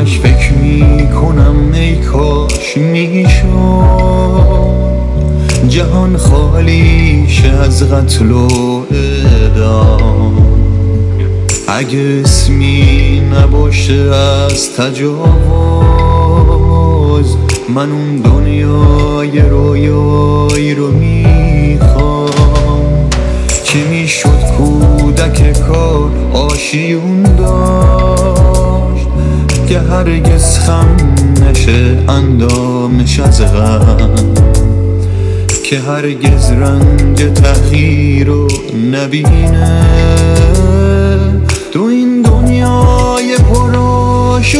همش فکر میکنم ای کاش میشد جهان خالی شه از قتل و اعدام. اگه اسمی نباشه از تجاوز، من اون دنیای رویایی رو میخوام که میشد کودک کار آشیون داشت که هرگز خم نشه اندامش از غم، که هرگز رنج تحقیر رو نبینه تو این دنیای پرآشوب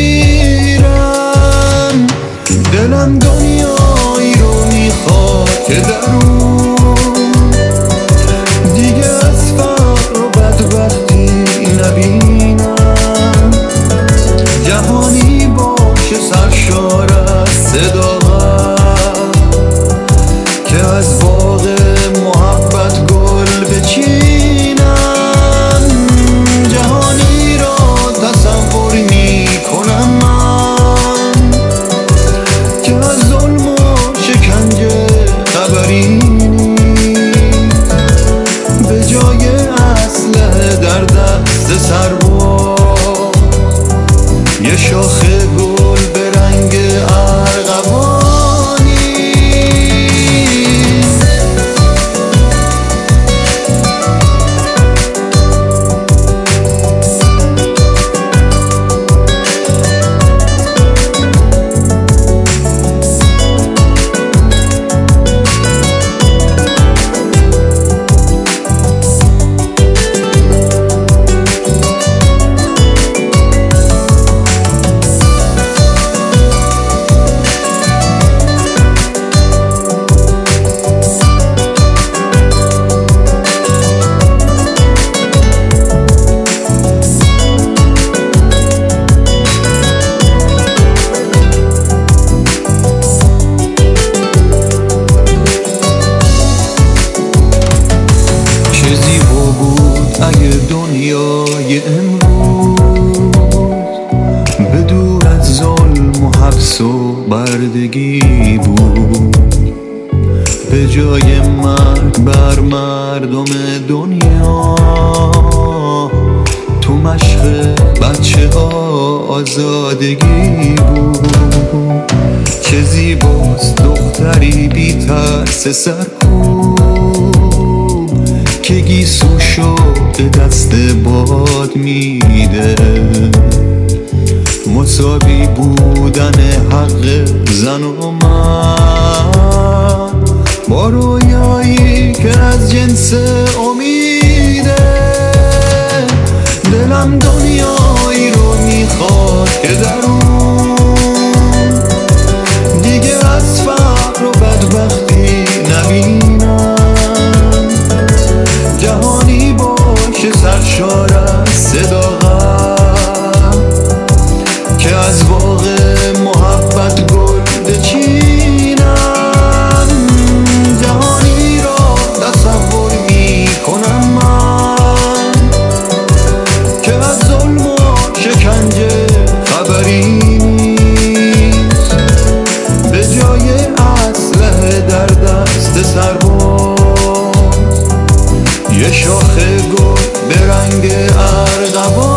ببینم. دلم دنیایی رو میخواد که در اون دیگه از فقر و بدبختی نبینم، جهانی باشه سرشار از صداقت که از باغ محبت گل بچینم. جهانی را تصور میکنم من که از ظلم و شکنجه خبری نیست، به جای اسلحه در دست سرباز یه شاخه گل به رنگ ارغوانی. اگه دنیای امروز به دور از ظلم و حبس و بردگی بود، به جای مرگ بر مردم دنیا تو مشق بچه ها آزادگی بود. چه زیباست دختری بی ترس سرکوب که گیسوشو به دست باد میده، مساوی بودن حق زن و مرد با رویایی که از جنس امیده. دلم دنیایی رو میخواد که در اون دیگه از فقر و بدبختی نبینم، جهانی باشه سرشار از صداقت که از باغ محبت گل بچینم. جهانی را تصور میکنم من که از ظلم و شکنجه خبری نیست، به جای اسلحه در دست سرباز یه شاخه گل به رنگ ارغوان.